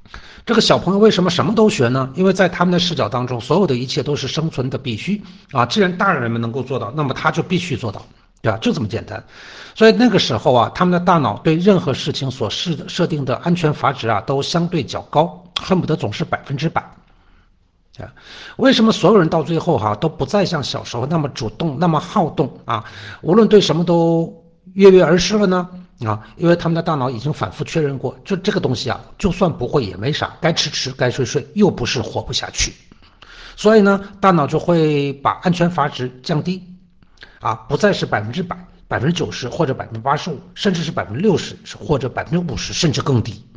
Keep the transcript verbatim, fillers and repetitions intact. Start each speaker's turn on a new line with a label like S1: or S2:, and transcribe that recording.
S1: 这个小朋友为什么什么都学呢？因为在他们的视角当中，所有的一切都是生存的必须啊。既然大人们能够做到，那么他就必须做到，对吧？就这么简单。所以那个时候啊，他们的大脑对任何事情所设设定的安全阀值啊，都相对较高，恨不得总是百分之百。啊，为什么所有人到最后哈、都不再像小时候那么主动、那么好动啊？无论对什么都跃跃而试了呢？啊，因为他们的大脑已经反复确认过，就这个东西啊，就算不会也没啥，该吃吃，该睡睡，又不是活不下去。所以呢，大脑就会把安全阀值降低，啊，不再是百分之百、百分之九十或者百分之八十五，甚至是百分之六十或者百分之五十，甚至更低。